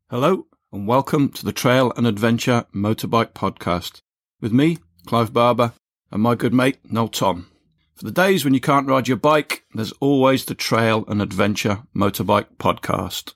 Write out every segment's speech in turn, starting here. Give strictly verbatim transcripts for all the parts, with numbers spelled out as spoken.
Hello and welcome to the Trail and Adventure Motorbike Podcast with me, Clive Barber, and my good mate, Noel Tom. For the days when you can't ride your bike, there's always the Trail and Adventure Motorbike Podcast.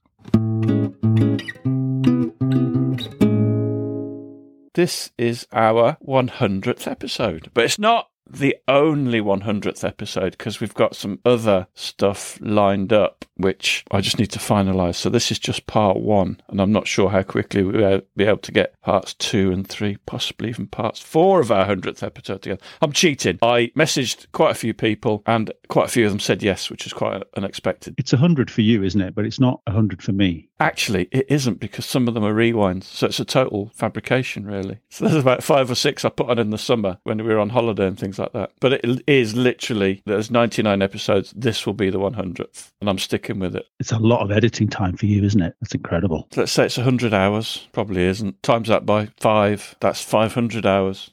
This is our one hundredth episode, but it's not the only one hundredth episode because we've got some other stuff lined up which I just need to finalise. So this is just part one, and I'm not sure how quickly we'll be able to get parts two and three, possibly even parts four of our one hundredth episode together. I'm cheating. I messaged quite a few people and quite a few of them said yes, which is quite unexpected. It's one hundred for you, isn't it? But it's not one hundred for me. Actually, it isn't, because some of them are rewinds, so it's a total fabrication, really. So there's about five or six I put on in the summer when we were on holiday and things like that. But it is literally, there's ninety-nine episodes, this will be the one hundredth, and I'm sticking with it. It's a lot of editing time for you, isn't it? That's incredible. So let's say it's one hundred hours, probably isn't. Times that by five, that's five hundred hours.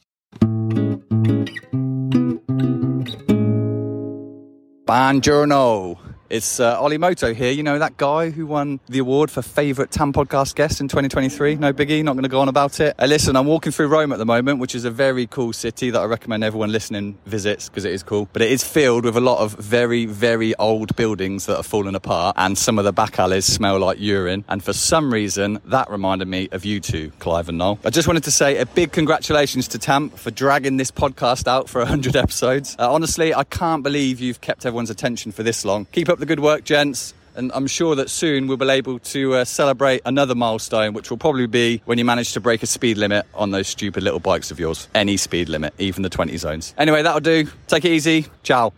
Buongiorno. It's uh, Ollie Moto here, you know, that guy who won the award for favourite T A M podcast guest in twenty twenty-three. No biggie, not going to go on about it. Uh, listen, I'm walking through Rome at the moment, which is a very cool city that I recommend everyone listening visits because it is cool. But it is filled with a lot of very, very old buildings that are falling apart, and some of the back alleys smell like urine. And for some reason, that reminded me of you two, Clive and Noel. I just wanted to say a big congratulations to T A M for dragging this podcast out for one hundred episodes. Uh, honestly, I can't believe you've kept everyone's attention for this long. Keep up the good work, gents, and I'm sure that soon we'll be able to uh, celebrate another milestone, which will probably be when you manage to break a speed limit on those stupid little bikes of yours. Any speed limit, even the twenty zones. Anyway, that'll do. Take it easy. Ciao.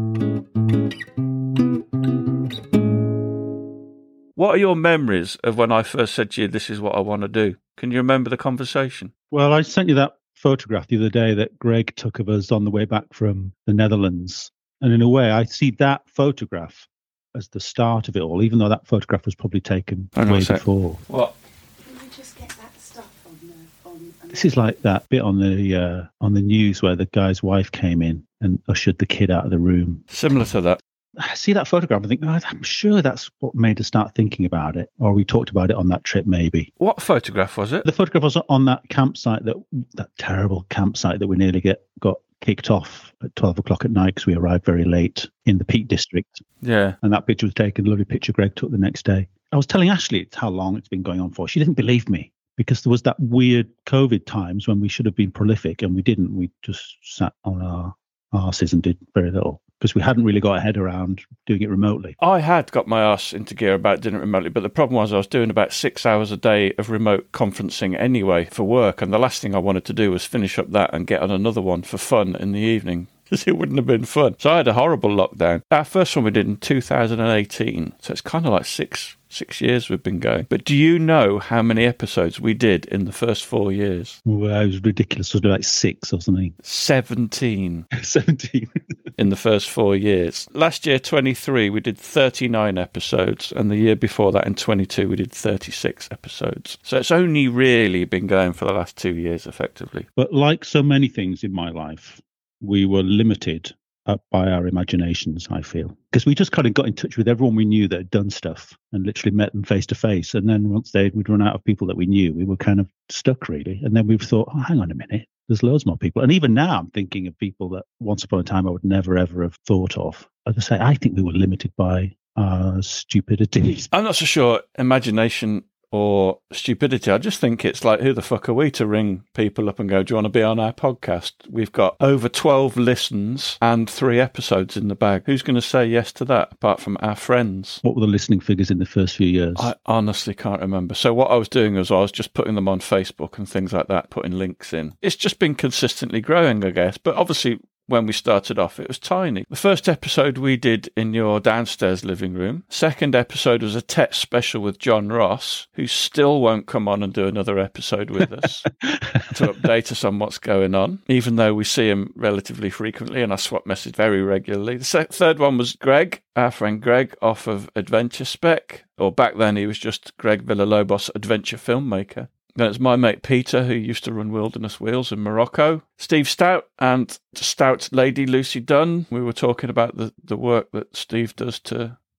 What are your memories of when I first said to you, this is what I want to do? Can you remember the conversation? Well, I sent you that photograph the other day that Greg took of us on the way back from the Netherlands. And in a way, I see that photograph as the start of it all, even though that photograph was probably taken Hang way before. What? Can you just get that stuff on the... On, on This is like that bit on the uh, on the news where the guy's wife came in and ushered the kid out of the room. Similar to that. I see that photograph and think, oh, I'm sure that's what made us start thinking about it. Or we talked about it on that trip, maybe. What photograph was it? The photograph was on that campsite, that that terrible campsite that we nearly get got kicked off at twelve o'clock at night because we arrived very late in the Peak District. Yeah. And that picture was taken, a lovely picture Greg took the next day. I was telling Ashley how long it's been going on for. She didn't believe me because there was that weird COVID times when we should have been prolific and we didn't. We just sat on our arses and did very little because we hadn't really got our head around doing it remotely. I had got my arse into gear about doing it remotely, but the problem was I was doing about six hours a day of remote conferencing anyway for work, and the last thing I wanted to do was finish up that and get on another one for fun in the evening, because it wouldn't have been fun. So I had a horrible lockdown. Our first one we did in two thousand eighteen, so it's kind of like six six years we've been going. But do you know how many episodes we did in the first four years? Well, it was ridiculous. It was like six or something. seventeen. seventeen. In the first four years. Last year, twenty-three, we did thirty-nine episodes, and the year before that, in twenty-two, we did thirty-six episodes. So it's only really been going for the last two years, effectively. But like so many things in my life, we were limited up by our imaginations, I feel. Because we just kind of got in touch with everyone we knew that had done stuff and literally met them face to face. And then once they we'd run out of people that we knew, we were kind of stuck, really. And then we thought, oh, hang on a minute. There's loads more people. And even now I'm thinking of people that once upon a time I would never, ever have thought of. As I say, I think we were limited by our stupidity. I'm not so sure imagination or stupidity. I just think it's like, who the fuck are we to ring people up and go, do you want to be on our podcast? We've got over twelve listens and three episodes in the bag. Who's going to say yes to that apart from our friends? What were the listening figures in the first few years? I honestly can't remember. So what I was doing was I was just putting them on Facebook and things like that, putting links in. It's just been consistently growing, I guess. But obviously, when we started off, it was tiny. The first episode we did in your downstairs living room. Second episode was a tech special with John Ross, who still won't come on and do another episode with us to update us on what's going on, even though we see him relatively frequently and I swap messages very regularly. The se- third one was Greg, our friend Greg, off of Adventure Spec, or back then he was just Greg Villalobos, adventure filmmaker. Then it's my mate Peter, who used to run Wilderness Wheels in Morocco. Steve Stout and Stout lady Lucy Dunn. We were talking about the, the work that Steve does to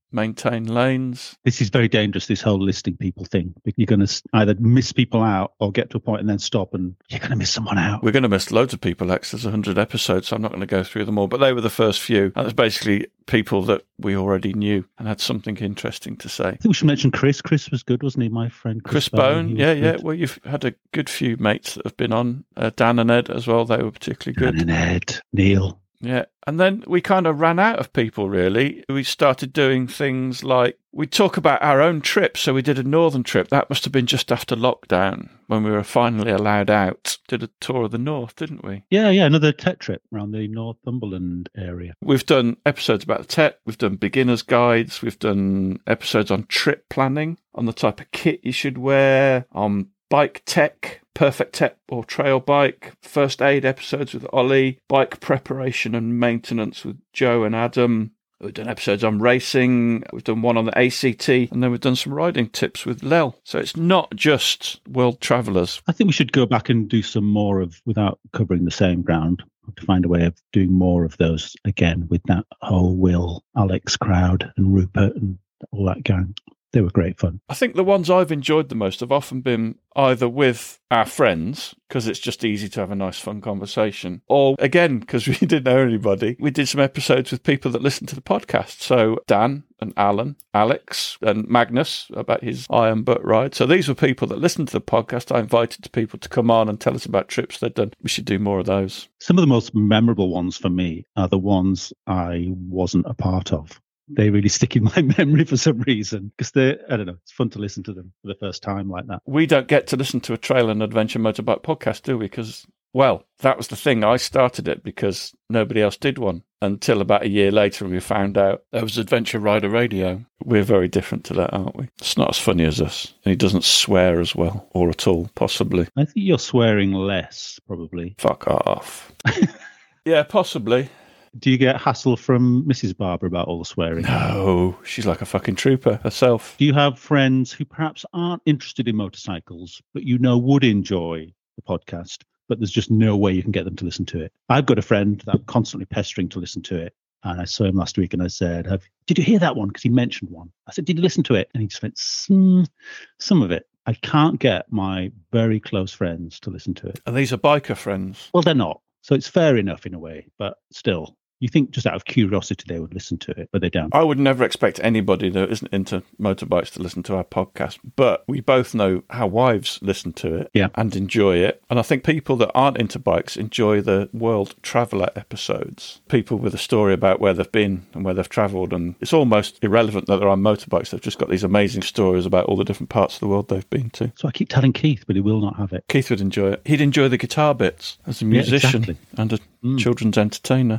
maintain lanes. This is very dangerous, this whole listing people thing. You're going to either miss people out or get to a point and then stop, and you're going to miss someone out. We're going to miss loads of people, Lex. There's one hundred episodes, so I'm not going to go through them all. But they were the first few. And it's basically people that we already knew and had something interesting to say. I think we should mention Chris. Chris was good, wasn't he? My friend Chris, Chris Bone. Bone Yeah, yeah. good. Well, you've had a good few mates that have been on. Uh, Dan and Ed as well. They were particularly good. Dan and Ed, Neil. Yeah. And then we kind of ran out of people, really. We started doing things like we talk about our own trips. So we did a northern trip. That must have been just after lockdown when we were finally allowed out. Did a tour of the north, didn't we? Yeah, yeah. Another Tet trip around the Northumberland area. We've done episodes about the Tet. We've done beginner's guides. We've done episodes on trip planning, on the type of kit you should wear, on bike tech, perfect tech or trail bike, first aid episodes with Ollie, bike preparation and maintenance with Joe and Adam. We've done episodes on racing, we've done one on the A C T, and then we've done some riding tips with Lel. So it's not just world travellers. I think we should go back and do some more of, without covering the same ground, to find a way of doing more of those again with that whole Will, Alex crowd and Rupert and all that gang. They were great fun. I think the ones I've enjoyed the most have often been either with our friends, because it's just easy to have a nice, fun conversation, or again, because we didn't know anybody, we did some episodes with people that listen to the podcast. So Dan and Alan, Alex and Magnus about his Iron Butt ride. So these were people that listened to the podcast. I invited to people to come on and tell us about trips they'd done. We should do more of those. Some of the most memorable ones for me are the ones I wasn't a part of. They really stick in my memory for some reason because they, I don't know, it's fun to listen to them for the first time like that. We don't get to listen to a trail and adventure motorbike podcast, do we? Because, well, that was the thing. I started it because nobody else did one until about a year later we found out there was Adventure Rider Radio. We're very different to that, aren't we? It's not as funny as us. And he doesn't swear as well, or at all, possibly. I think you're swearing less, probably. Fuck off. Yeah, possibly. Do you get hassle from Missus Barber about all the swearing? No, she's like a fucking trooper herself. Do you have friends who perhaps aren't interested in motorcycles, but you know would enjoy the podcast, but there's just no way you can get them to listen to it? I've got a friend that I'm constantly pestering to listen to it. And I saw him last week and I said, Have, did you hear that one? Because he mentioned one. I said, did you listen to it? And he just went, mm, some of it. I can't get my very close friends to listen to it. And these are biker friends. Well, they're not. So it's fair enough in a way, but still. You think just out of curiosity they would listen to it, but they don't. I would never expect anybody that isn't into motorbikes to listen to our podcast, but we both know our wives listen to it yeah. and enjoy it. And I think people that aren't into bikes enjoy the World Traveller episodes. People with a story about where they've been and where they've travelled. And it's almost irrelevant that they're on motorbikes. They've just got these amazing stories about all the different parts of the world they've been to. So I keep telling Keith, but he will not have it. Keith would enjoy it. He'd enjoy the guitar bits as a musician yeah, exactly. and a mm. children's entertainer.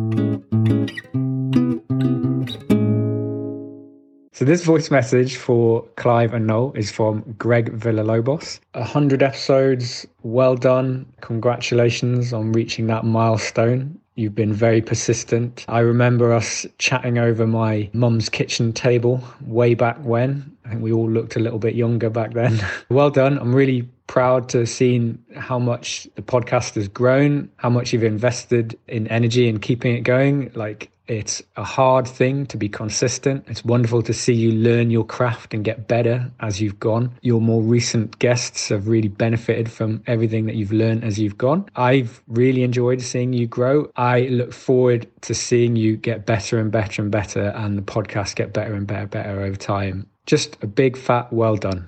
So this voice message for Clive and Noel is from Greg Villalobos. A hundred episodes, well done. Congratulations on reaching that milestone. You've been very persistent. I remember us chatting over my mum's kitchen table way back when. I think we all looked a little bit younger back then. Well done. I'm really proud to have seen how much the podcast has grown, how much you've invested in energy and keeping it going. Like, it's a hard thing to be consistent. It's wonderful to see you learn your craft and get better as you've gone. Your more recent guests have really benefited from everything that you've learned as you've gone. I've really enjoyed seeing you grow. I look forward to seeing you get better and better and better, and the podcast get better and better, better over time. Just a big fat well done.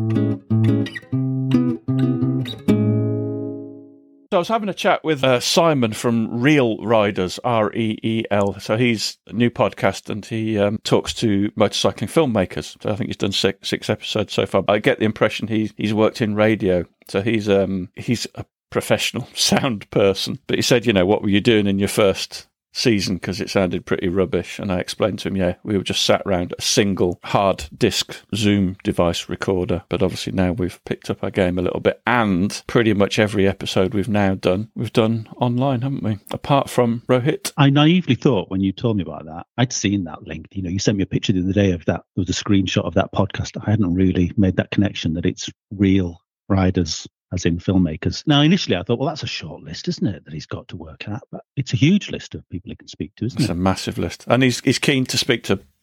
So I was having a chat with uh, Simon from Reel Riders, R E E L. So he's a new podcast and he um, talks to motorcycling filmmakers. So I think he's done six, six episodes so far. I get the impression he, he's worked in radio. So he's um, he's a professional sound person. But he said, you know, what were you doing in your first season, because it sounded pretty rubbish? And I explained to him, yeah, we were just sat around a single hard disk Zoom device recorder, but obviously now we've picked up our game a little bit, and pretty much every episode we've now done we've done online, haven't we, apart from Rohit? I naively thought when you told me about that, I'd seen that link. You know, you sent me a picture the other day of that. There was a screenshot of that podcast. I hadn't really made that connection that it's Reel Riders, as in filmmakers. Now, initially, I thought, well, that's a short list, isn't it, that he's got to work at? But it's a huge list of people he can speak to, isn't it's it? It's a massive list. And he's he's keen to speak to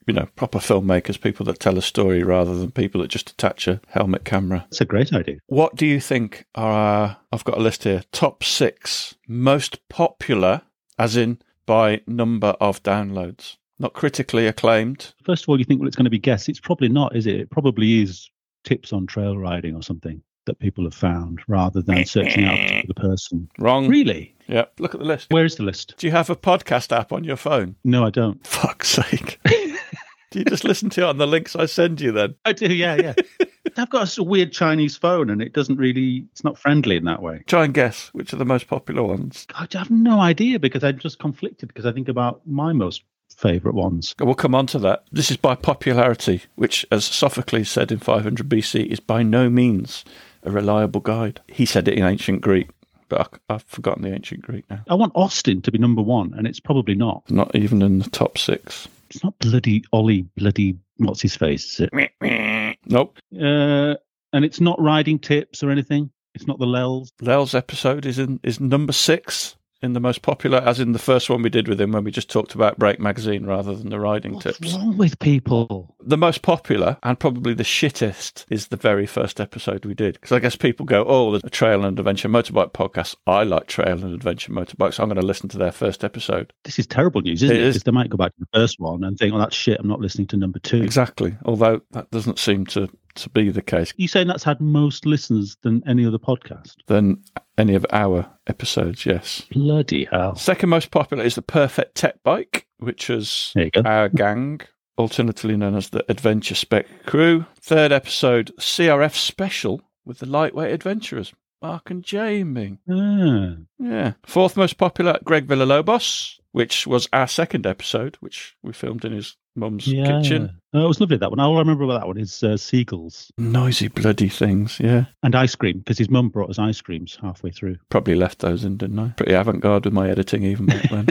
you know, proper filmmakers, people that tell a story rather than people that just attach a helmet camera. That's a great idea. What do you think are our, I've got a list here, top six most popular, as in by number of downloads? Not critically acclaimed. First of all, you think, well, it's going to be guests. It's probably not, is it? It probably is tips on trail riding or something that people have found rather than searching out the person. Wrong. Really? Yeah, look at the list. Where is the list? Do you have a podcast app on your phone? No, I don't. Fuck's sake. Do you just listen to it on the links I send you then? I do, yeah, yeah. I've got a weird Chinese phone and it doesn't really, it's not friendly in that way. Try and guess which are the most popular ones. I have no idea because I'm just conflicted because I think about my most favourite ones. We'll come on to that. This is by popularity, which, as Sophocles said in five hundred B C, is by no means a reliable guide. He said it in ancient Greek, but I, I've forgotten the ancient Greek now. I want Austin to be number one, and it's probably not. Not even in the top six. It's not bloody Ollie, bloody what's his face, is it? Nope. Uh, and it's not riding tips or anything. It's not the Lels. Lel's episode is in is number six in the most popular, as in the first one we did with him when we just talked about Break Magazine rather than the riding What's tips. wrong with people? The most popular and probably the shittest is the very first episode we did. Because I guess people go, oh, there's a trail and adventure motorbike podcast. I like trail and adventure motorbikes. So I'm going to listen to their first episode. This is terrible news, isn't It it? is. Because they might go back to the first one and think, oh, that's shit, I'm not listening to number two. Exactly. Although that doesn't seem to, to be the case. You saying that's had most listeners than any other podcast? Than any of our episodes, yes. Bloody hell. Second most popular is the Perfect Tech Bike, which is There you go. our gang, alternatively known as the Adventure Spec Crew. Third episode, C R F Special with the Lightweight Adventurers, Mark and Jamie. Ah. Yeah. Fourth most popular, Greg Villalobos, which was our second episode, which we filmed in his mum's Yeah. kitchen. Oh, it was lovely, that one. All I remember about that one is uh, seagulls Noisy bloody things, yeah. and ice cream, because his mum brought us ice creams halfway through. Probably left those in, didn't I? Pretty avant-garde with my editing even back then.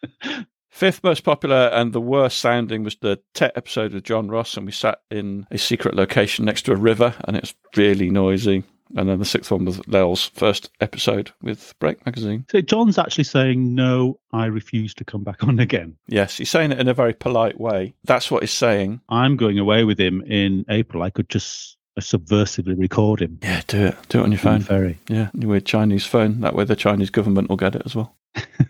Fifth most popular and the worst sounding was the Tech episode with John Ross, and we sat in a secret location next to a river, and it was really noisy. And then the sixth one was Lel's first episode with Break Magazine. So John's actually saying, no, I refuse to come back on again. Yes, he's saying it in a very polite way. That's what he's saying. I'm going away with him in April. I could just uh, subversively record him. Yeah, do it. Do it on your on phone. the ferry. Yeah, your weird Chinese phone. That way the Chinese government will get it as well.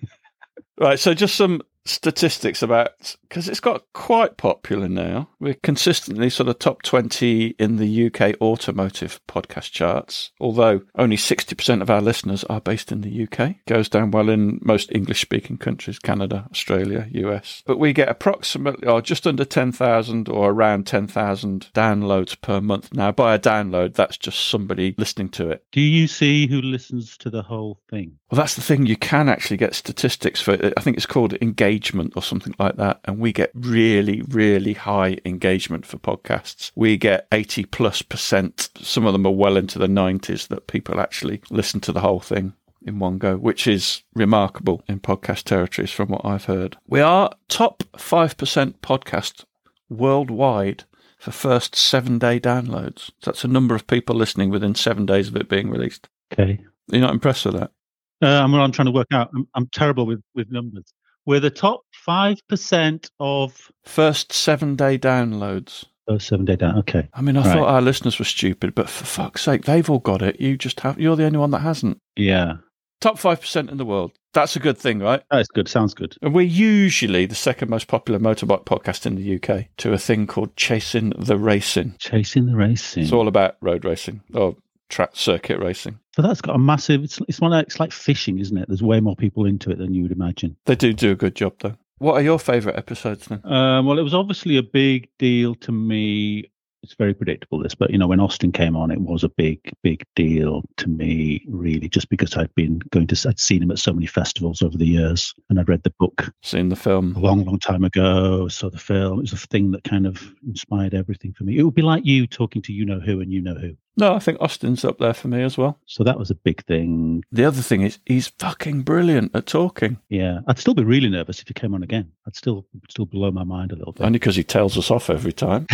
Right, so just some statistics about, because it's got quite popular now. We're consistently sort of top twenty in the U K automotive podcast charts, although only sixty percent of our listeners are based in the U K. Goes down well in most English-speaking countries, Canada, Australia, U S. But we get approximately, or just under ten thousand or around ten thousand downloads per month. Now, by a download, that's just somebody listening to it. Do you see who listens to the whole thing? Well, that's the thing. You can actually get statistics for it. I think it's called engagement or something like that. And we get really, really high engagement for podcasts. We get eighty plus percent. Some of them are well into the nineties that people actually listen to the whole thing in one go, which is remarkable in podcast territories from what I've heard. We are top five percent podcast worldwide for first seven day downloads. So that's a number of people listening within seven days of it being released. Okay. Are you not impressed with that? Uh, I'm, I'm trying to work out. I'm, I'm terrible with, with numbers. We're the top five percent of... First seven day downloads. Oh, seven day down. Okay. I mean, I Right. thought our listeners were stupid, but for fuck's sake, they've all got it. You just have, you're the only one that hasn't. Yeah. Top five percent in the world. That's a good thing, right? That's good. Sounds good. And we're usually the second most popular motorbike podcast in the U K to a thing called Chasing the Racing. Chasing the racing. It's all about road racing or track circuit racing. So that's got a massive... It's, it's, one, it's like fishing, isn't it? There's way more people into it than you would imagine. They do do a good job, though. What are your favourite episodes then? Um, well, it was obviously a big deal to me. It's very predictable, this, but, you know, when Austin came on, it was a big, big deal to me, really, just because I'd been going to, I'd seen him at so many festivals over the years, and I'd read the book Seen the film? a long, long time ago, saw the film. It was a thing that kind of inspired everything for me. It would be like you talking to You Know Who and You Know Who. No, I think Austin's up there for me as well. So that was a big thing. The other thing is he's fucking brilliant at talking. Yeah. I'd still be really nervous if he came on again. I'd still, it'd still blow my mind a little bit. Only because he tells us off every time.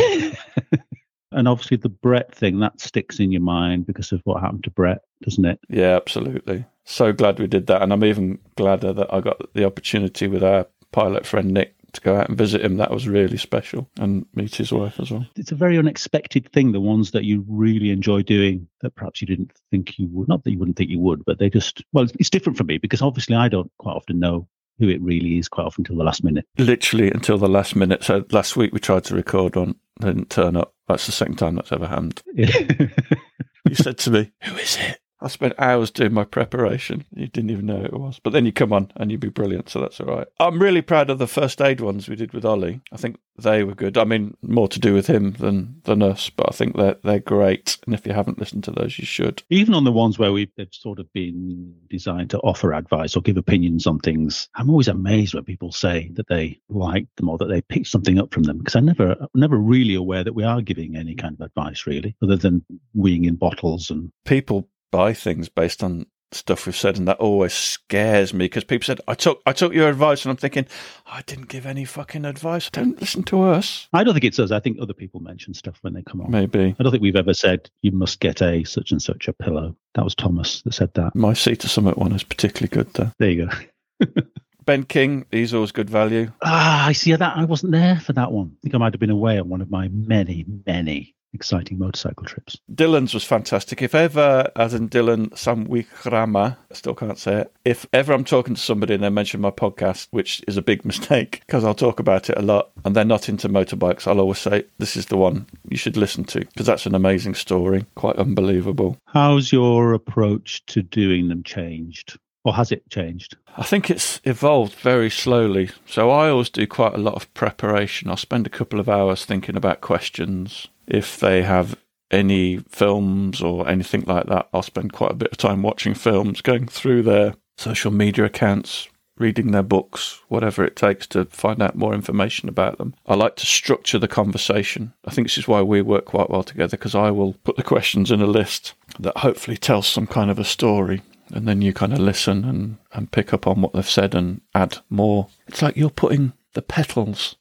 And obviously the Brett thing, that sticks in your mind because of what happened to Brett, doesn't it? Yeah, absolutely. So glad we did that. And I'm even gladder that I got the opportunity with our pilot friend Nick to go out and visit him. That was really special, and meet his wife as well. It's a very unexpected thing, the ones that you really enjoy doing that perhaps you didn't think you would. Not that you wouldn't think you would, but they just, well, it's different for me because obviously I don't quite often know who it really is quite often until the last minute. Literally until the last minute. So last week we tried to record one, they didn't turn up. That's the second time that's ever happened. Yeah. You said to me, who is it? I spent hours doing my preparation. You didn't even know who it was. But then you come on and you'd be brilliant, so that's all right. I'm really proud of the first aid ones we did with Ollie. I think they were good. I mean, more to do with him than, than us, but I think they're, they're great. And if you haven't listened to those, you should. Even on the ones where we've they've sort of been designed to offer advice or give opinions on things, I'm always amazed when people say that they liked them or that they picked something up from them, because I'm never, I'm never really aware that we are giving any kind of advice, really, other than weeing in bottles. And people buy things based on stuff we've said, and that always scares me because people said, I took I took your advice, and I'm thinking, I didn't give any fucking advice. Don't listen to us. I don't think it's us. I think other people mention stuff when they come on. Maybe. I don't think we've ever said, you must get a such and such a pillow. That was Thomas that said that. My Sea to Summit one is particularly good, though. There you go. Ben King, he's always good value. Ah, I see that. I wasn't there for that one. I think I might have been away on one of my many, many exciting motorcycle trips. Dylan's was fantastic. If ever, as in Dylan Samwikrama, I still can't say it, if ever I'm talking to somebody and they mention my podcast, which is a big mistake because I'll talk about it a lot, and they're not into motorbikes, I'll always say, this is the one you should listen to, because that's an amazing story, quite unbelievable. How's your approach to doing them changed? Or has it changed? I think it's evolved very slowly. So I always do quite a lot of preparation. I'll spend a couple of hours thinking about questions. If they have any films or anything like that, I'll spend quite a bit of time watching films, going through their social media accounts, reading their books, whatever it takes to find out more information about them. I like to structure the conversation. I think this is why we work quite well together, because I will put the questions in a list that hopefully tells some kind of a story. And then you kind of listen and, and pick up on what they've said and add more. It's like you're putting the petals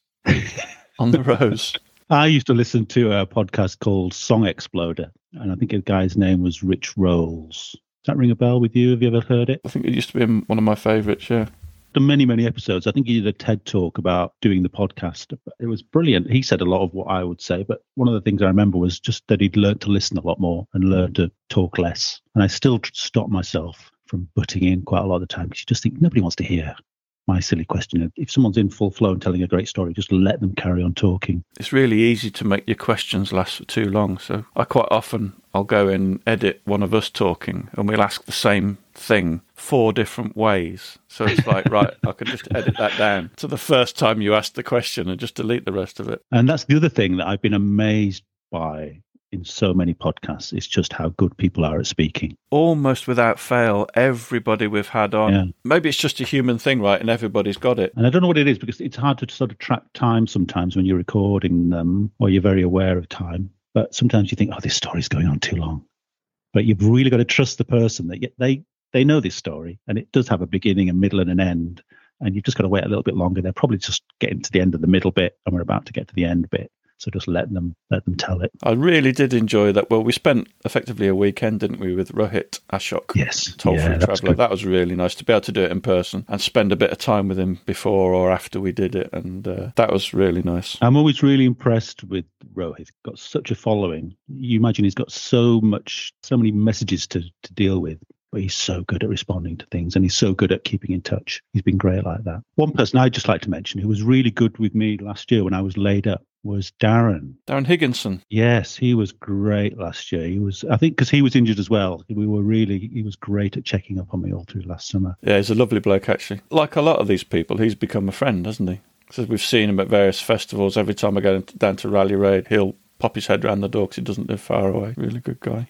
on the rose. I used to listen to a podcast called Song Exploder, and I think the guy's name was Rich Rolls. Does that ring a bell with you? Have you ever heard it? I think it used to be one of my favourites, yeah. Done many, many episodes. I think he did a TED talk about doing the podcast. It was brilliant. He said a lot of what I would say, but one of the things I remember was just that he'd learned to listen a lot more and learn to talk less. And I still stop myself from butting in quite a lot of the time, because you just think nobody wants to hear my silly question. If someone's in full flow and telling a great story, just let them carry on talking. It's really easy to make your questions last for too long. So I quite often, I'll go and edit one of us talking and we'll ask the same thing four different ways. So it's like, right, I can just edit that down to the first time you asked the question and just delete the rest of it. And that's the other thing that I've been amazed by in so many podcasts, is just how good people are at speaking. Almost without fail, everybody we've had on, yeah. Maybe it's just a human thing, right? And everybody's got it. And I don't know what it is, because it's hard to sort of track time sometimes when you're recording them, or you're very aware of time. But sometimes you think, oh, this story's going on too long. But you've really got to trust the person that they, they know this story, and it does have a beginning, a middle, and an end. And you've just got to wait a little bit longer. They're probably just getting to the end of the middle bit, and we're about to get to the end bit. So just let them let them tell it. I really did enjoy that. Well, we spent effectively a weekend, didn't we, with Rohit Ashok? Yes. Toll-free yeah, traveller. That was really nice to be able to do it in person and spend a bit of time with him before or after we did it. And uh, that was really nice. I'm always really impressed with Rohit. He's got such a following. You imagine he's got so much, so many messages to, to deal with. But he's so good at responding to things, and he's so good at keeping in touch. He's been great like that. One person I'd just like to mention who was really good with me last year when I was laid up was Darren. Darren Higginson. Yes, he was great last year. He was, I think, because he was injured as well. We were really, he was great at checking up on me all through last summer. Yeah, he's a lovely bloke, actually. Like a lot of these people, he's become a friend, hasn't he? So we've seen him at various festivals. Every time I go down to Rally Raid, he'll pop his head round the door because he doesn't live far away. Really good guy.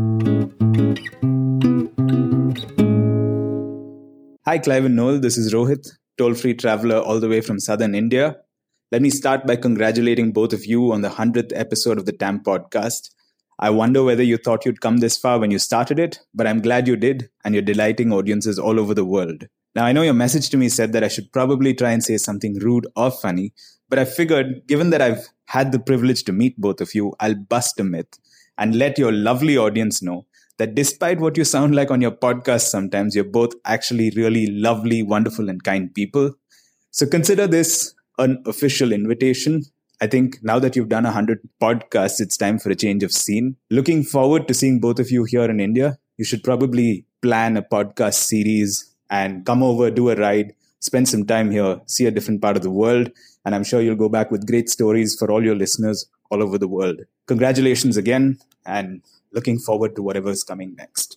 Hi, Clive and Noel. This is Rohit, toll-free traveller all the way from southern India. Let me start by congratulating both of you on the hundredth episode of the T A M podcast. I wonder whether you thought you'd come this far when you started it, but I'm glad you did, and you're delighting audiences all over the world. Now, I know your message to me said that I should probably try and say something rude or funny, but I figured, given that I've had the privilege to meet both of you, I'll bust a myth and let your lovely audience know that despite what you sound like on your podcast sometimes, you're both actually really lovely, wonderful, and kind people. So consider this unofficial invitation. I think now that you've done one hundred podcasts, it's time for a change of scene. Looking forward to seeing both of you here in India. You should probably plan a podcast series and come over, do a ride, spend some time here, see a different part of the world. And I'm sure you'll go back with great stories for all your listeners all over the world. Congratulations again, and looking forward to whatever's coming next.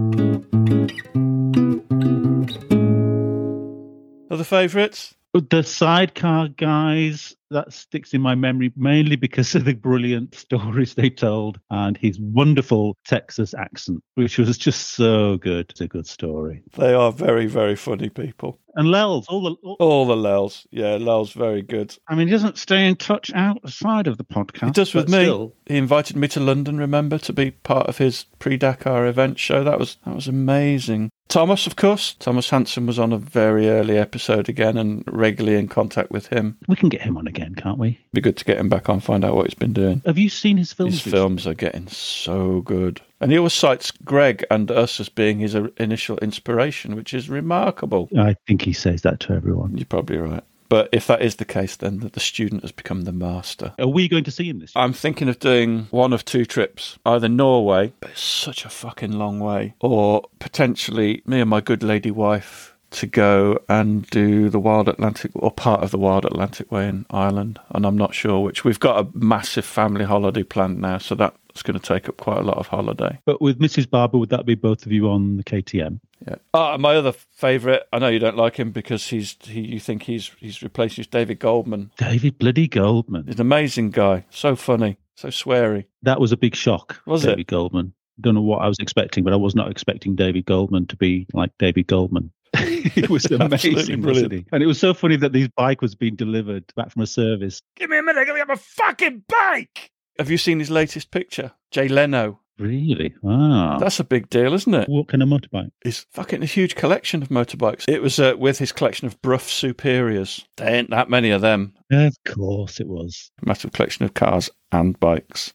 Other favourites? The sidecar guys, that sticks in my memory mainly because of the brilliant stories they told and his wonderful Texas accent, which was just so good. It's a good story. They are very, very funny people. And Lels, all the all, all the Lels. Yeah, Lels, very good. I mean, he doesn't stay in touch outside of the podcast. He does with me. Still. He invited me to London, remember, to be part of his pre-Dakar event show. That was that was amazing. Thomas, of course. Thomas Hansen was on a very early episode again and regularly in contact with him. We can get him on again, can't we? Be good to get him back on, find out what he's been doing. Have you seen his films? His films are getting so good. And he always cites Greg and us as being his initial inspiration, which is remarkable. I think he says that to everyone. You're probably right. But if that is the case, then the student has become the master. Are we going to see him this year? I'm thinking of doing one of two trips. Either Norway, but it's such a fucking long way, or potentially me and my good lady wife to go and do the Wild Atlantic, or part of the Wild Atlantic Way in Ireland. And I'm not sure which. We've got a massive family holiday planned now, so that's going to take up quite a lot of holiday. But with Missus Barber, would that be both of you on the K T M? Yeah. Oh, my other favourite, I know you don't like him because he's he, you think he's he's replaced he's David Goldman. David bloody Goldman. He's an amazing guy. So funny. So sweary. That was a big shock. Was David it? Goldman. Don't know what I was expecting, but I was not expecting David Goldman to be like David Goldman. It was amazing, wasn't he? And it was so funny that this bike was being delivered back from a service. Give me a minute, give me a fucking bike! Have you seen his latest picture? Jay Leno. Really? Wow. That's a big deal, isn't it? What kind of motorbike? It's fucking a huge collection of motorbikes. It was uh, with his collection of Brough Superiors. There ain't that many of them. Of course it was. Massive collection of cars and bikes.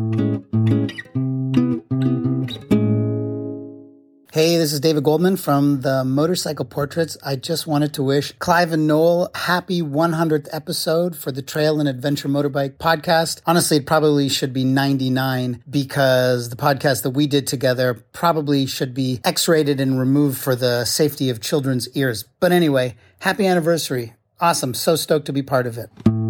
Hey, this is David Goldman from the Motorcycle Portraits. I just wanted to wish Clive and Noel happy one hundredth episode for the Trail and Adventure Motorbike podcast. Honestly, it probably should be ninety-nine because the podcast that we did together probably should be X-rated and removed for the safety of children's ears. But anyway, happy anniversary. Awesome. So stoked to be part of it.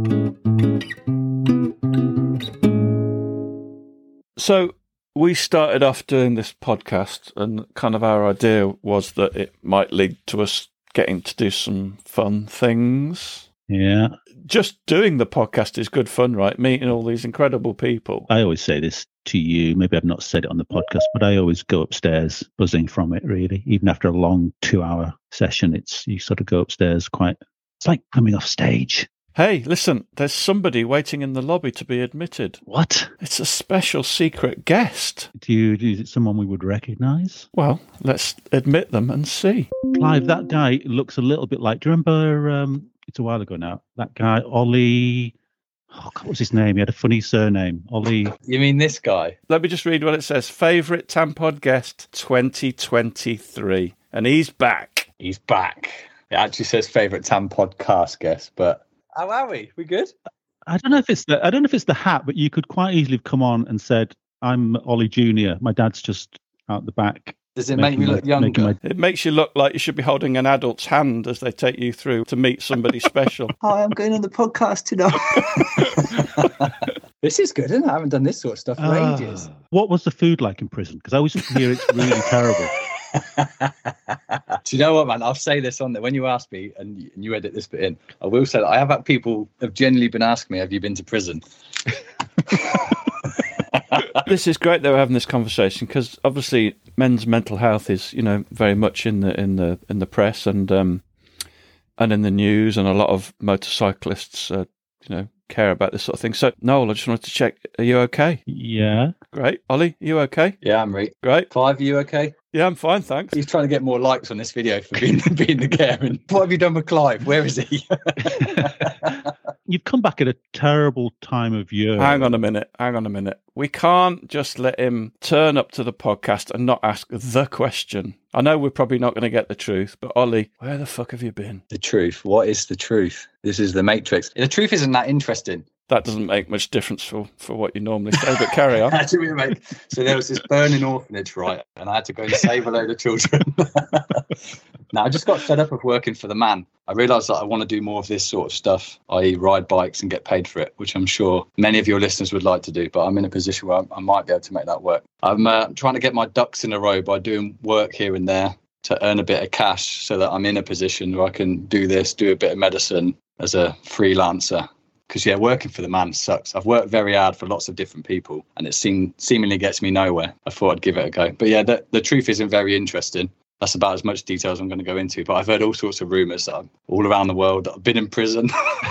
So, we started off doing this podcast, and kind of our idea was that it might lead to us getting to do some fun things. Yeah. Just doing the podcast is good fun, right? Meeting all these incredible people. I always say this to you. Maybe I've not said it on the podcast, but I always go upstairs buzzing from it, really. Even after a long two-hour session, it's you sort of go upstairs quite... It's like coming off stage. Hey, listen, there's somebody waiting in the lobby to be admitted. What? It's a special secret guest. Do you, is it someone we would recognise? Well, let's admit them and see. Clive, that guy looks a little bit like, do you remember, um, it's a while ago now, that guy, Ollie, oh, what was his name? He had a funny surname, Ollie. You mean this guy? Let me just read what it says. Favourite Tampod guest twenty twenty-three. And he's back. He's back. It actually says favourite Tam podcast guest, but... How are we? We good? I don't know if it's the I don't know if it's the hat, but you could quite easily have come on and said, "I'm Ollie Junior My dad's just out the back." Does it make me look my, younger? my... It makes you look like you should be holding an adult's hand as they take you through to meet somebody special. Hi, I'm going on the podcast tonight. This is good, isn't it? I haven't done this sort of stuff for uh, ages. What was the food like in prison? Because I always hear it's really terrible. Do you know what, man? I'll say this on there. When you ask me, and you, and you edit this bit in, I will say that I have had people have genuinely been asking me, have you been to prison? This is great that we're having this conversation because obviously men's mental health is, you know, very much in the in the in the press and um and in the news, and a lot of motorcyclists, uh, you know, care about this sort of thing. So, Noel, I just wanted to check: are you okay? Yeah. Great. Ollie, are you okay? Yeah, I'm right. Great. Clive, are you okay? Yeah, I'm fine, thanks. He's trying to get more likes on this video for being being the carer. What have you done with Clive? Where is he? You've come back at a terrible time of year. Hang on a minute. Hang on a minute. We can't just let him turn up to the podcast and not ask the question. I know we're probably not going to get the truth, but Ollie, where the fuck have you been? The truth. What is the truth? This is the Matrix. The truth isn't that interesting. That doesn't make much difference for, for what you normally say, but carry on. So there was this burning orphanage, right? And I had to go and save a load of children. Now, I just got fed up of working for the man. I realised that I want to do more of this sort of stuff, that is ride bikes and get paid for it, which I'm sure many of your listeners would like to do, but I'm in a position where I might be able to make that work. I'm uh, trying to get my ducks in a row by doing work here and there to earn a bit of cash so that I'm in a position where I can do this, do a bit of medicine as a freelancer. Because, yeah, working for the man sucks. I've worked very hard for lots of different people and it seem, seemingly gets me nowhere. I thought I'd give it a go. But, yeah, the, the truth isn't very interesting. That's about as much detail as I'm going to go into. But I've heard all sorts of rumours that I'm all around the world, that I've been in prison.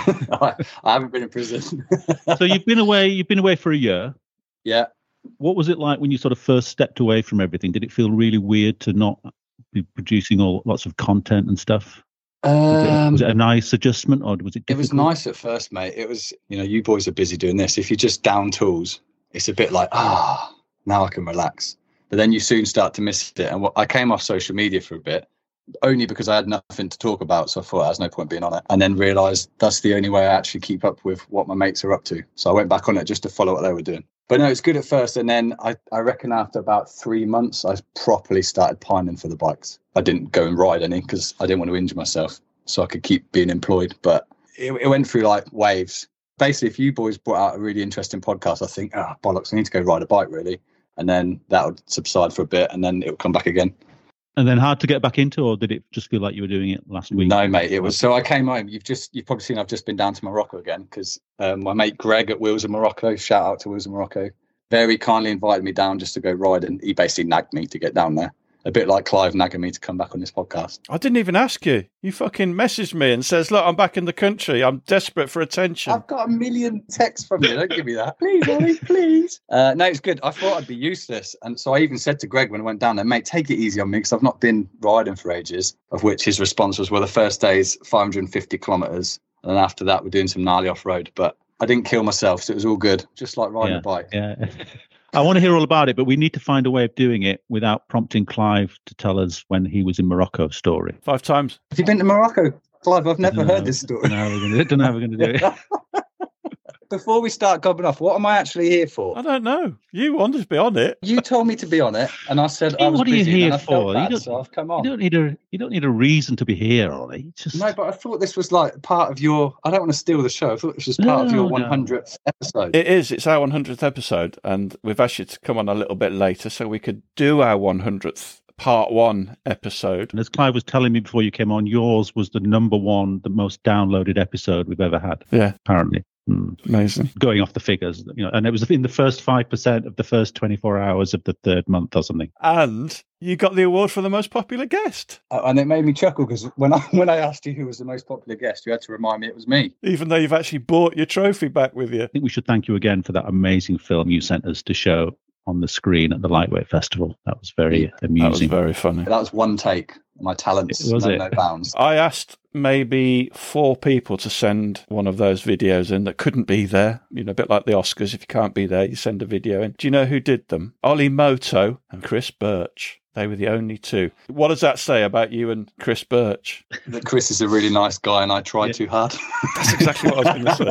I, I haven't been in prison. So you've been away, you've been away for a year. Yeah. What was it like when you sort of first stepped away from everything? Did it feel really weird to not be producing all lots of content and stuff? Was, it, was it a nice adjustment or was it difficult? It was nice at first, mate. It was, you know, you boys are busy doing this. If you're just down tools, it's a bit like, ah, oh, now I can relax. But then you soon start to miss it. And what, I came off social media for a bit, only because I had nothing to talk about. So I thought there's no point being on it. And then realised that's the only way I actually keep up with what my mates are up to. So I went back on it just to follow what they were doing. But no, it's good at first. And then I, I reckon after about three months, I properly started pining for the bikes. I didn't go and ride any because I didn't want to injure myself so I could keep being employed. But it, it went through like waves. Basically, if you boys brought out a really interesting podcast, I think, ah, oh, bollocks, I need to go ride a bike, really. And then that would subside for a bit and then it would come back again. And then hard to get back into, or did it just feel like you were doing it last week? No, mate. It was. So I came home. You've just, you've probably seen I've just been down to Morocco again because um, my mate Greg at Wheels of Morocco, shout out to Wheels of Morocco, very kindly invited me down just to go ride. And he basically nagged me to get down there. A bit like Clive nagging me to come back on this podcast. I didn't even ask you. You fucking messaged me and says, look, I'm back in the country. I'm desperate for attention. I've got a million texts from you. Don't give me that. Please, Ollie, please. Uh, no, it's good. I thought I'd be useless. And so I even said to Greg when I went down there, mate, take it easy on me because I've not been riding for ages, of which his response was, well, the first day's five hundred fifty kilometres. And then after that, we're doing some gnarly off-road. But I didn't kill myself, so it was all good. Just like riding yeah, a bike. Yeah. I want to hear all about it, but we need to find a way of doing it without prompting Clive to tell us when he was in Morocco story. Five times. Have you been to Morocco, Clive? I've never heard this story. No, I don't know how we're going to do it. Before we start gobbing off, what am I actually here for? I don't know. You wanted to be on it. You told me to be on it, and I said Hey, I was what are you busy, here and I for? felt You bad, don't- so I've come on. You don't need a you don't need a reason to be here, Ollie. Just No, but I thought this was like part of your... I don't want to steal the show. I thought this was part of No, your no. one hundredth episode. It is. It's our one hundredth episode, and we've asked you to come on a little bit later so we could do our one hundredth part one episode. And as Clive was telling me before you came on, yours was the number one, the most downloaded episode we've ever had. Yeah. Apparently. Hmm. Amazing. Going off the figures, you know, and it was in the first five percent of the first twenty-four hours of the third month or something. And you got the award for the most popular guest, Uh, and it made me chuckle because when I when I asked you who was the most popular guest, you had to remind me it was me. even though you've actually brought your trophy back with you. I think we should thank you again for that amazing film you sent us to show on the screen at the Lightweight Festival. That was very amusing. That was very funny. That was one take. My talents Was know it? no bounds. I asked maybe four people to send one of those videos in that couldn't be there. You know, a bit like the Oscars. If you can't be there, you send a video in. Do you know who did them? Ollie Moto and Chris Birch. They were the only two. What does that say about you and Chris Birch? That Chris is a really nice guy and I tried Yeah. too hard. That's exactly what I was going to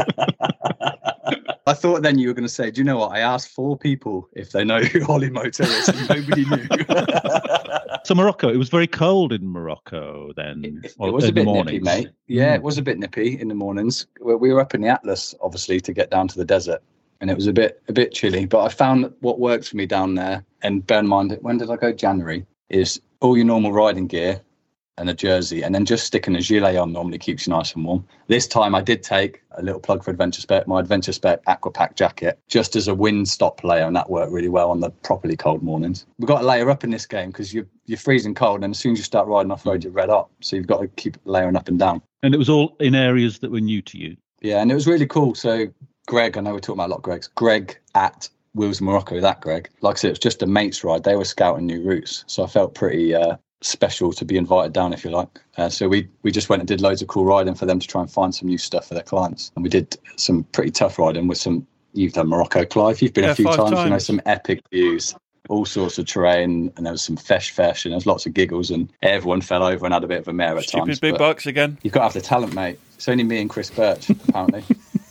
say. I thought then you were going to say, do you know what? I asked four people if they know who Ollie Moto is and nobody knew. So Morocco, it was very cold in Morocco then. It, it or was in a the bit nippy, mornings. mate. Yeah, Mm. it was a bit nippy in the mornings. We we were up in the Atlas, obviously, to get down to the desert. And it was a bit a bit chilly. But I found that what works for me down there, and bear in mind, when did I go? January, is all your normal riding gear and a jersey, and then just sticking a gilet on normally keeps you nice and warm. This time I did take a little plug for Adventure Spec, my Adventure Spec Aquapack jacket, just as a wind stop layer, and that worked really well on the properly cold mornings. We've got to layer up in this game because you're, you're freezing cold, and as soon as you start riding off-road, you're red hot. So you've got to keep layering up and down. And it was all in areas that were new to you. Yeah, and it was really cool. So Greg, I know we're talking about a lot of Gregs, Greg at Wheels of Morocco, that Greg, like I said, it was just a mate's ride. They were scouting new routes. So I felt pretty... Uh, special to be invited down, if you like. Uh, so we we just went and did loads of cool riding for them to try and find some new stuff for their clients. And we did some pretty tough riding with some, you've done Morocco, Clive, you've been Yeah, a few five times, times. you know, some epic views, all sorts of terrain, and there was some fesh fesh, and there was lots of giggles, and everyone fell over and had a bit of a mare at Stupid times. big but bucks again. You've got to have the talent, mate. It's only me and Chris Birch, apparently.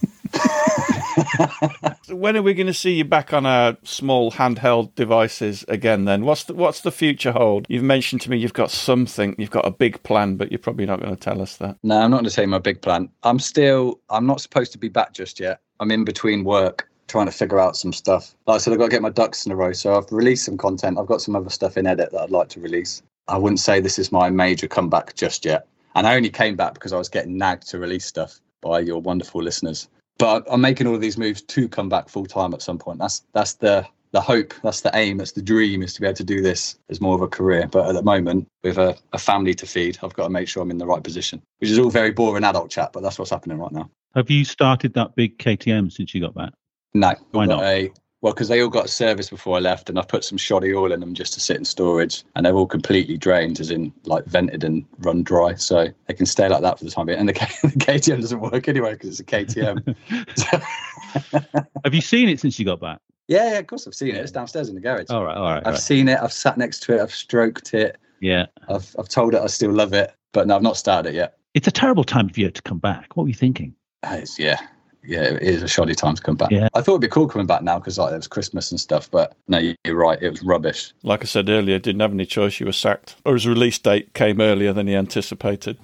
So when are we going to see you back on our small handheld devices again then? What's the, what's the future hold? You've mentioned to me you've got something, you've got a big plan, but you're probably not going to tell us that. No, I'm not going to say my big plan. I'm still, I'm not supposed to be back just yet. I'm in between work, trying to figure out some stuff. Like I said, I've got to get my ducks in a row. So I've released some content. I've got some other stuff in edit that I'd like to release. I wouldn't say this is my major comeback just yet. And I only came back because I was getting nagged to release stuff by your wonderful listeners. But I'm making all of these moves to come back full time at some point. That's that's the the hope, that's the aim, that's the dream, is to be able to do this as more of a career. But at the moment, with a, a family to feed, I've got to make sure I'm in the right position, which is all very boring adult chat, but that's what's happening right now. Have you started that big K T M since you got back? No. Why I've got not? A, well, because they all got a service before I left, and I've put some shoddy oil in them just to sit in storage, and they're all completely drained, as in like vented and run dry, so they can stay like that for the time being. And the, K- the K T M doesn't work anyway because it's a K T M. Have you seen it since you got back? yeah, yeah, of course I've seen it. It's downstairs in the garage. All right, all right. I've all right. seen it. I've sat next to it. I've stroked it. Yeah. I've I've told it I still love it, but no, I've not started it yet. It's a terrible time of year to come back. What were you thinking? Uh, It's, yeah, yeah, it is a shoddy time to come back. Yeah. I thought it'd be cool coming back now because like it was Christmas and stuff, but no, you're right. It was rubbish. Like I said earlier, didn't have any choice, you were sacked. Or his release date came earlier than he anticipated.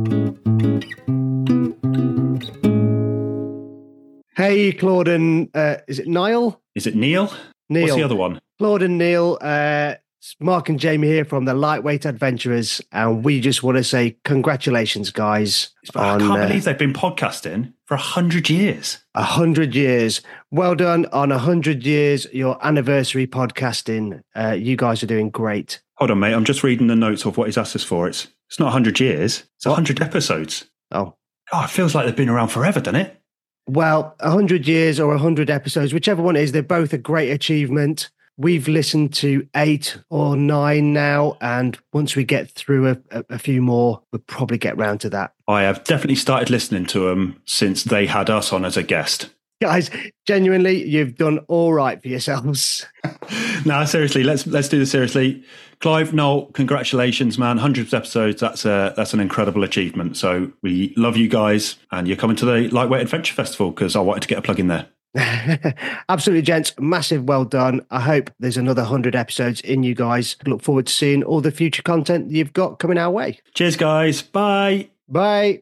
Hey, Claude and uh, is it Niall? Is it Neil? Neil. What's the other one? Claude and Neil. Uh, it's Mark and Jamie here from the Lightweight Adventurers, and we just want to say congratulations, guys, I on can't uh, believe they've been podcasting for a hundred years. a hundred years. Well done on a hundred years. Your anniversary podcasting. Uh, you guys are doing great. Hold on, mate. I'm just reading the notes of what he's asked us for. It's it's not a hundred years. It's a What? hundred episodes. Oh. Oh, it feels like they've been around forever, doesn't it? Well, a hundred years or a hundred episodes, whichever one it is, they're both a great achievement. We've listened to eight or nine now, and once we get through a, a, a few more, we'll probably get round to that. I have definitely started listening to them since they had us on as a guest. Guys, genuinely, you've done all right for yourselves. No, seriously, let's let's do this seriously. Clive, Noel, congratulations, man! Hundreds of episodes. That's a that's an incredible achievement. So we love you guys, and you're coming to the Lightweight Adventure Festival because I wanted to get a plug in there. Absolutely, gents. Massive well done. I hope there's another one hundred episodes in you guys. Look forward to seeing all the future content you've got coming our way. Cheers, guys. Bye. Bye.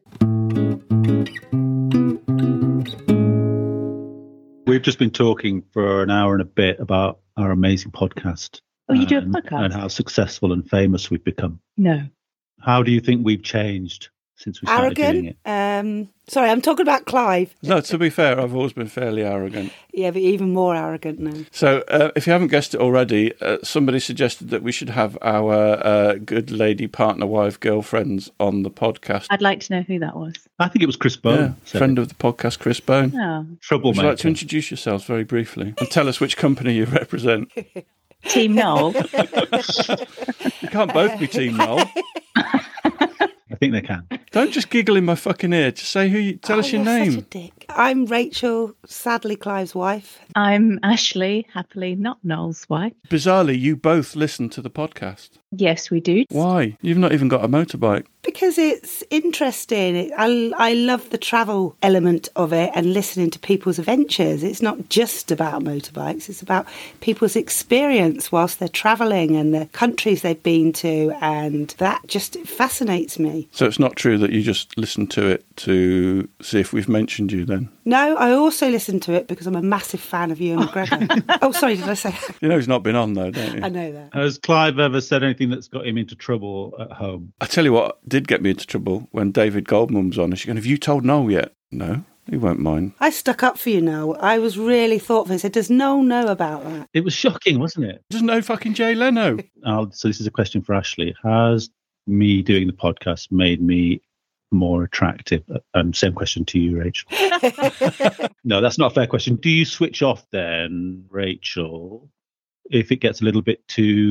We've just been talking for an hour and a bit about our amazing podcast. Oh, you do a and- podcast? And how successful and famous we've become. No. How do you think we've changed since we started doing Arrogant. it? Um, sorry, I'm talking about Clive. No, to be fair, I've always been fairly arrogant. Yeah, but even more arrogant now. So, uh, if you haven't guessed it already, uh, somebody suggested that we should have our uh, good lady, partner, wife, girlfriends on the podcast. I'd like to know who that was. I think it was Chris Bone. Yeah, said friend it. of the podcast, Chris Bone. Oh. Would you Troublemaker. like to introduce yourselves very briefly and tell us which company you represent? Team Noel. You can't both be Team Noel. I think they can. Don't just giggle in my fucking ear. Just say who you. Tell Oh, us your you're name. Such a dick. I'm Rachel, sadly Clive's wife. I'm Ashley, happily not Noel's wife. Bizarrely, you both listen to the podcast. Yes, we do. Why? You've not even got a motorbike. Because it's interesting. It, I, I love the travel element of it and listening to people's adventures. It's not just about motorbikes. It's about people's experience whilst they're travelling and the countries they've been to. And that just fascinates me. So it's not true that you just listen to it to see if we've mentioned you then? No, I also listen to it because I'm a massive fan of Ewan McGregor. Oh, sorry, did I say that? You know he's not been on though, don't you? I know that. Has Clive ever said anything that's got him into trouble at home? I tell you what did get me into trouble when David Goldman was on. And she's going, have you told Noel yet? No, he won't mind. I stuck up for you, Noel. I was really thoughtful. I said, does Noel know about that? It was shocking, wasn't it? Doesn't know fucking Jay Leno. Uh, so this is a question for Ashley. Has me doing the podcast made me more attractive? And same question to you, Rachel. No, that's not a fair question. Do you switch off then, Rachel, if it gets a little bit too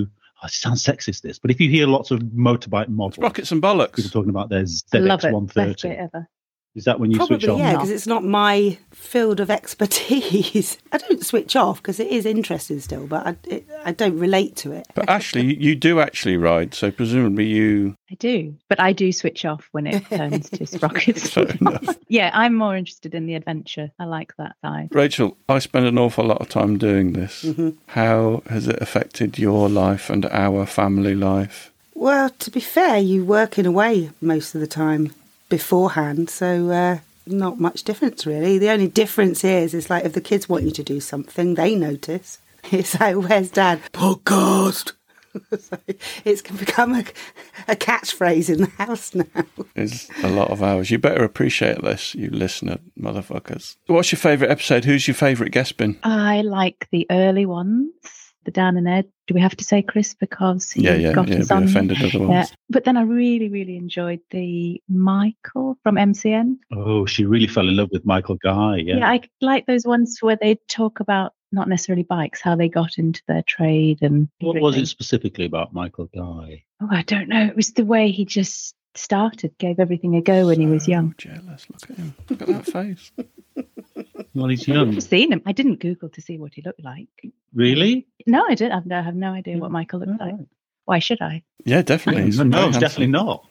it sounds sexist, this, but if you hear lots of motorbike models, rockets and bollocks, people talking about their Z I love X it. one Best thirty. bit ever. Is that when you Probably, switch on? yeah, because it's not my field of expertise. I don't switch off because it is interesting still, but I, it, I don't relate to it. But Ashley, you- you do actually ride, so presumably you... I do, but I do switch off when it turns to sprockets. Fair enough. Yeah, I'm more interested in the adventure. I like that side. Rachel, I spend an awful lot of time doing this. Mm-hmm. How has it affected your life and our family life? Well, to be fair, you working away most of the time beforehand, so uh, not much difference really. The only difference is, is like if the kids want you to do something, they notice. It's like, where's Dad? Podcast. So it's become a, a catchphrase in the house now. It's a lot of hours. You better appreciate this, you listener motherfuckers. What's your favourite episode? Who's your favourite guest been? I like the early ones, the Dan and Ed. Do we have to say Chris because he Yeah, yeah, got yeah, us be on? offended Yeah. otherwise. But then I really, really enjoyed the Michael from M C N. Oh, she really fell in love with Michael Guy. Yeah. Yeah, I like those ones where they talk about not necessarily bikes, how they got into their trade and What was it everything. specifically about Michael Guy? Oh, I don't know. It was the way he just started, gave everything a go when he was young. Jealous, look at him. Look at that face. Well, he's I've young. never seen him. I didn't Google to see what he looked like. Really? No, I didn't. I've no, I have no idea what Michael looked like. Why should I? Yeah, definitely. He's no, very it's handsome. definitely not.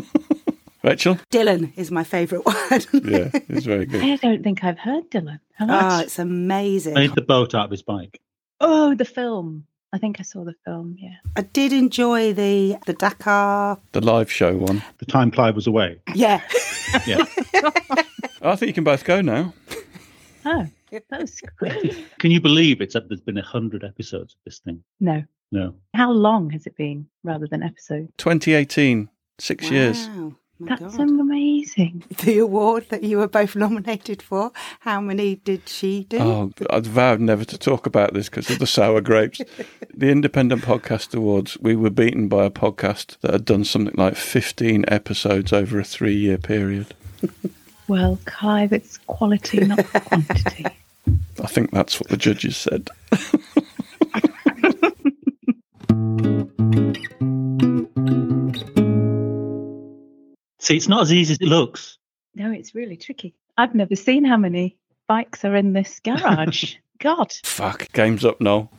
Rachel? Dylan is my favourite one. Yeah, he's very good. I don't think I've heard Dylan. Have Oh, I? it's amazing. Made the boat out of his bike. Oh, the film. I think I saw the film, yeah. I did enjoy the the Dakar. The live show one. The time Clive was away. Yeah. Yeah. I think you can both go now. Oh, that was quick. Can you believe it's there's been a hundred episodes of this thing? No. No. How long has it been rather than episode? twenty eighteen, six years. Wow. My That's God. amazing. The award that you were both nominated for, how many did she do? Oh, I'd vowed never to talk about this because of the sour grapes. The Independent Podcast Awards, we were beaten by a podcast that had done something like fifteen episodes over a three-year period. Well, Clive, it's quality, not quantity. I think that's what the judges said. See, it's not as easy as it looks. No, it's really tricky. I've never seen how many bikes are in this garage. God. Fuck, game's up, Noel.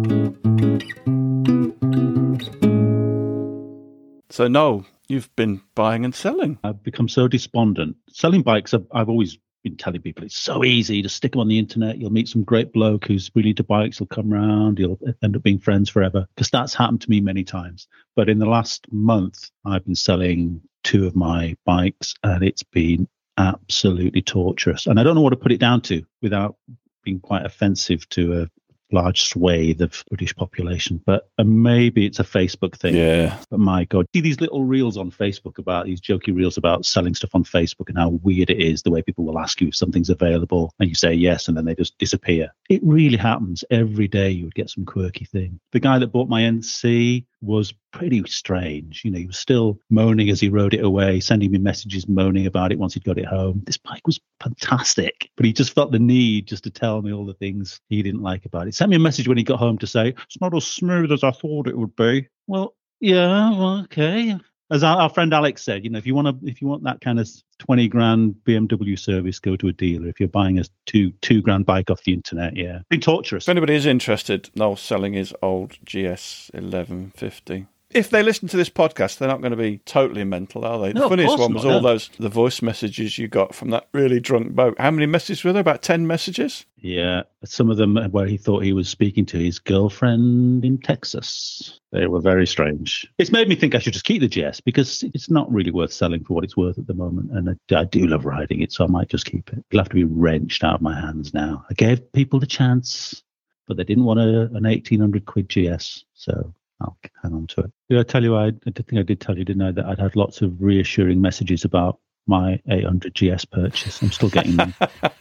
So, Noel, you've been buying and selling. I've become so despondent. Selling bikes, I've, I've always been telling people it's so easy. Just stick them on the internet. You'll meet some great bloke who's really into bikes. He'll come round. You'll end up being friends forever. Because that's happened to me many times. But in the last month, I've been selling two of my bikes, and it's been absolutely torturous. And I don't know what to put it down to without being quite offensive to a large swathe of British population, but uh, maybe it's a Facebook thing. Yeah. But my God, see these little reels on Facebook about these jokey reels about selling stuff on Facebook and how weird it is the way people will ask you if something's available and you say yes and then they just disappear. It really happens every day. You would get some quirky thing. The guy that bought my N C was pretty strange. You know, he was still moaning as he rode it away, sending me messages moaning about it once he'd got it home. This bike was fantastic, but he just felt the need just to tell me all the things he didn't like about it. Sent me a message when he got home to say, it's not as smooth as I thought it would be. Well, yeah, well, okay. As our, our friend Alex said, you know, if you want to, if you want that kind of twenty grand B M W service, go to a dealer. If you're buying a two two grand bike off the internet, yeah, it's been torturous. If anybody is interested, Noel's selling his old G S eleven fifty. If they listen to this podcast, they're not going to be totally mental, are they? No, the of funniest course one was not, all no. those the voice messages you got from that really drunk boat. How many messages were there? About ten messages? Yeah, some of them where he thought he was speaking to his girlfriend in Texas. They were very strange. It's made me think I should just keep the G S because it's not really worth selling for what it's worth at the moment. And I, I do love riding it, so I might just keep it. It'll have to be wrenched out of my hands now. I gave people the chance, but they didn't want a, an eighteen hundred quid G S, so I'll hang on to it. Did I tell you, I, I think I did tell you, didn't I, that I'd had lots of reassuring messages about my eight hundred G S purchase. I'm still getting them.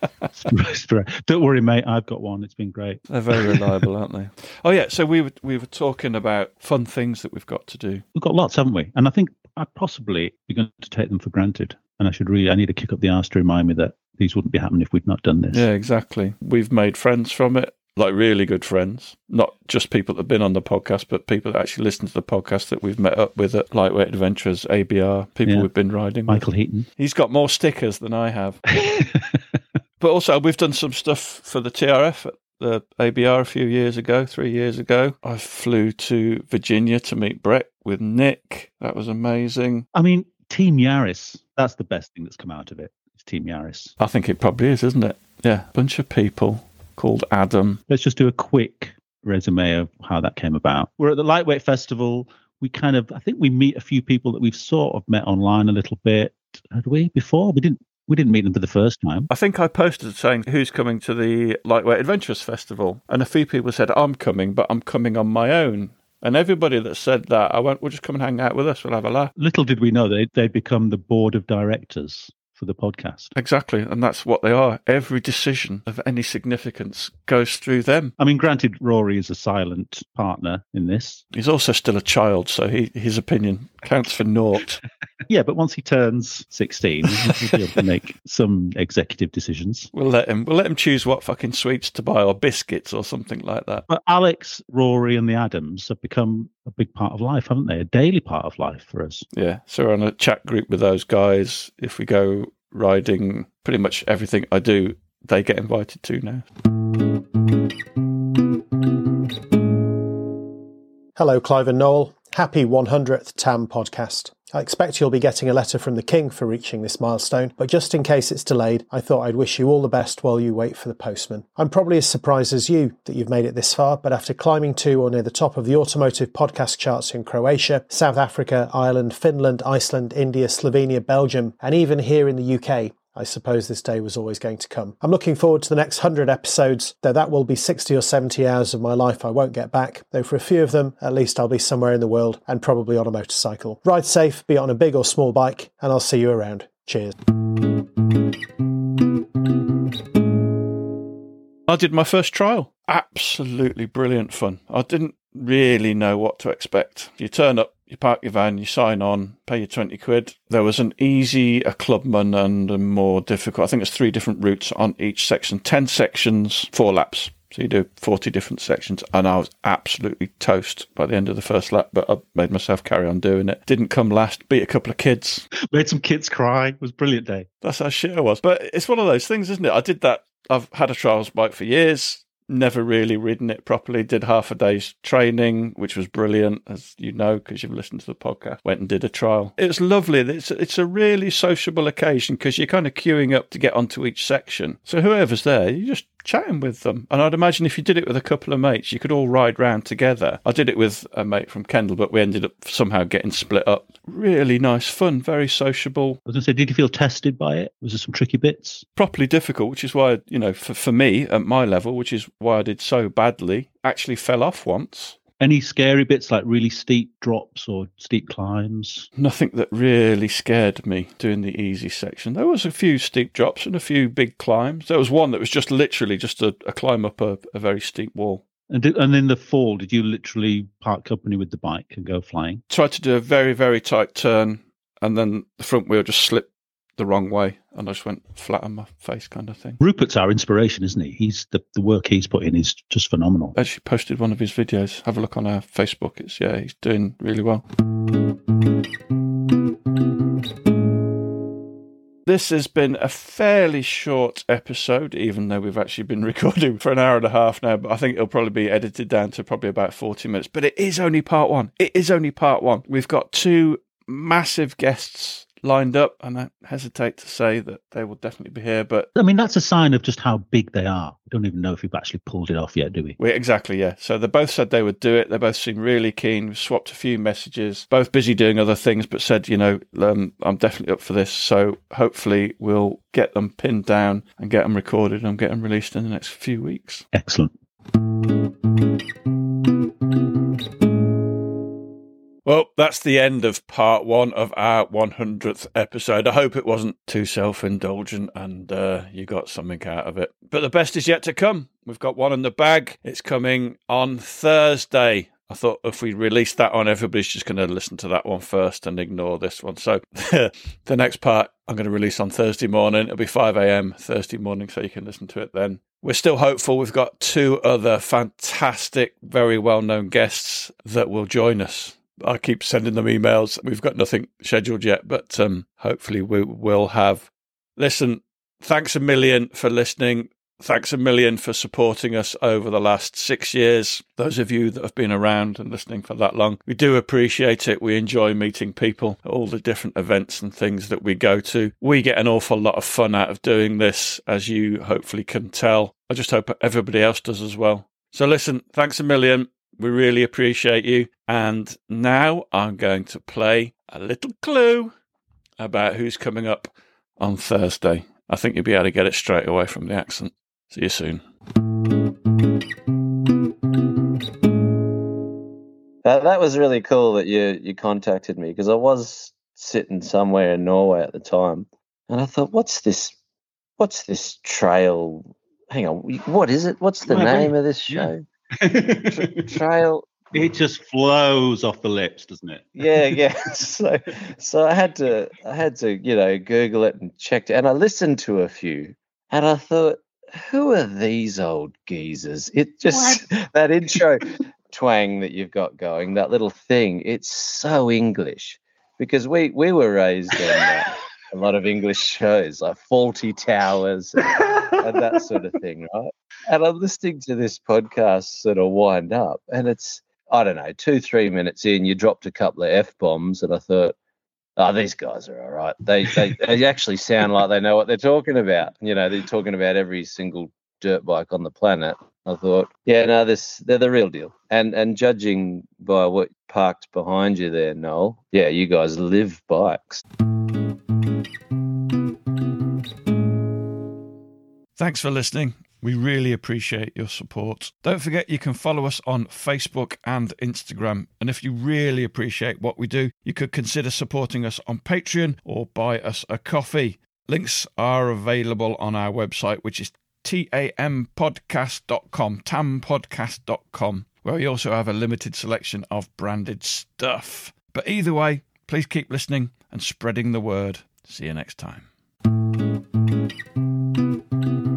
Don't worry, mate. I've got one. It's been great. They're very reliable, aren't they? Oh, yeah. So we were, we were talking about fun things that we've got to do. We've got lots, haven't we? And I think I'd possibly be going to take them for granted. And I should really, I need to kick up the arse to remind me that these wouldn't be happening if we'd not done this. Yeah, exactly. We've made friends from it. like really good friends, not just people that have been on the podcast, but people that actually listen to the podcast that we've met up with at Lightweight Adventurers, A B R, people Yeah. we've been riding Michael with. Heaton. He's got more stickers than I have. But also, we've done some stuff for the T R F at the A B R a few years ago, three years ago. I flew to Virginia to meet Brett with Nick. That was amazing. I mean, Team Yaris, that's the best thing that's come out of it. It's Team Yaris. I think it probably is, isn't it? Yeah, bunch of people called Adam. Let's just do a quick resume of how that came about. We're at the Lightweight Festival. We kind of, I think we meet a few people that we've sort of met online a little bit. Had we before? We didn't. We didn't meet them for the first time. I think I posted saying who's coming to the Lightweight Adventurers Festival, and a few people said, I'm coming, but I'm coming on my own. And everybody that said that, I went, well, just come and hang out with us. We'll have a laugh. Little did we know they they'd become the board of directors for the podcast. Exactly. And that's what they are. Every decision of any significance goes through them. I mean, granted, Rory is a silent partner in this. He's also still a child, so he, his opinion counts for naught. Yeah, but once he turns sixteen, he'll be able to make some executive decisions. We'll let him. We'll let him choose what fucking sweets to buy or biscuits or something like that. But Alex, Rory, and the Adams have become a big part of life, haven't they? A daily part of life for us. Yeah. So we're on a chat group with those guys. If we go riding, pretty much everything I do, they get invited to now. Hello, Clive and Noel. Happy one hundredth T A M podcast. I expect you'll be getting a letter from the King for reaching this milestone, but just in case it's delayed, I thought I'd wish you all the best while you wait for the postman. I'm probably as surprised as you that you've made it this far, but after climbing to or near the top of the automotive podcast charts in Croatia, South Africa, Ireland, Finland, Iceland, India, Slovenia, Belgium, and even here in the U K, I suppose this day was always going to come. I'm looking forward to the next one hundred episodes, though that will be sixty or seventy hours of my life I won't get back, though for a few of them, at least I'll be somewhere in the world and probably on a motorcycle. Ride safe, be it on a big or small bike, and I'll see you around. Cheers. I did my first trial. Absolutely brilliant fun. I didn't really know what to expect. You turn up, you park your van, you sign on, pay your twenty quid. There was an easy, a clubman, and a more difficult. I think it's three different routes on each section. Ten sections, four laps. So you do forty different sections, and I was absolutely toast by the end of the first lap, but I made myself carry on doing it. Didn't come last, beat a couple of kids. Made some kids cry. It was a brilliant day. That's how shit I was. But it's one of those things, isn't it? I did that. I've had a trials bike for years. Never really ridden it properly. Did half a day's training, which was brilliant, as you know, because you've listened to the podcast. Went and did a trial. It was lovely. It's, it's a really sociable occasion because you're kind of queuing up to get onto each section. So whoever's there, you just chatting with them. And I'd imagine if you did it with a couple of mates, you could all ride round together. I did it with a mate from Kendal, but we ended up somehow getting split up. Really nice fun, very sociable. I was going to say, did you feel tested by it? Was there some tricky bits? Properly difficult, which is why, you know, for, for me at my level, which is why I did so badly, actually fell off once. Any scary bits like really steep drops or steep climbs? Nothing that really scared me doing the easy section. There was a few steep drops and a few big climbs. There was one that was just literally just a, a climb up a, a very steep wall. And, did, and in the fall, did you literally part company with the bike and go flying? Tried to do a very, very tight turn, and then the front wheel just slipped the wrong way, and I just went flat on my face kind of thing. Rupert's our inspiration, isn't he? He's the, the work he's put in is just phenomenal. I actually posted one of his videos. Have a look on our Facebook. It's yeah, he's doing really well. This has been a fairly short episode, even though we've actually been recording for an hour and a half now, but I think it'll probably be edited down to probably about forty minutes. But it is only part one. It is only part one. We've got two massive guests lined up, and I hesitate to say that they will definitely be here, but I mean, that's a sign of just how big they are. We don't even know if we've actually pulled it off yet, do we? we exactly, yeah. So they both said they would do it. They both seem really keen. We've swapped a few messages, both busy doing other things, but said, you know, um, I'm definitely up for this. So hopefully we'll get them pinned down and get them recorded and get them released in the next few weeks. Excellent. Well, that's the end of part one of our one hundredth episode. I hope it wasn't too self-indulgent and uh, you got something out of it. But the best is yet to come. We've got one in the bag. It's coming on Thursday. I thought if we release that on, everybody's just going to listen to that one first and ignore this one. So the next part I'm going to release on Thursday morning. It'll be five a.m. Thursday morning, so you can listen to it then. We're still hopeful. We've got two other fantastic, very well-known guests that will join us. I keep sending them emails. We've got nothing scheduled yet, but um, hopefully we will have. Listen, thanks a million for listening. Thanks a million for supporting us over the last six years. Those of you that have been around and listening for that long, we do appreciate it. We enjoy meeting people at all the different events and things that we go to. We get an awful lot of fun out of doing this, as you hopefully can tell. I just hope everybody else does as well. So listen, thanks a million. We really appreciate you. And now I'm going to play a little clue about who's coming up on Thursday. I think you'll be able to get it straight away from the accent. See you soon. Uh, that was really cool that you you contacted me, because I was sitting somewhere in Norway at the time, and I thought, what's this? What's this trail? Hang on, what is it? What's the name of this show? Tra- trail. It just flows off the lips, doesn't it? Yeah, yeah. So, so I had to, I had to, you know, Google it and checked it, and I listened to a few, and I thought, who are these old geezers? It just that intro twang that you've got going, that little thing. It's so English, because we we were raised on uh, a lot of English shows like Fawlty Towers and, and that sort of thing, right? And I'm listening to this podcast sort of wind up, and it's, I don't know, two, three minutes in, you dropped a couple of F-bombs, and I thought, oh, these guys are all right. They, they they actually sound like they know what they're talking about. You know, they're talking about every single dirt bike on the planet. I thought, yeah, no, this they're the real deal. And and judging by what parked behind you there, Noel, yeah, you guys live bikes. Thanks for listening. We really appreciate your support. Don't forget you can follow us on Facebook and Instagram. And if you really appreciate what we do, you could consider supporting us on Patreon or buy us a coffee. Links are available on our website, which is tam podcast dot com, tam podcast dot com, where we also have a limited selection of branded stuff. But either way, please keep listening and spreading the word. See you next time.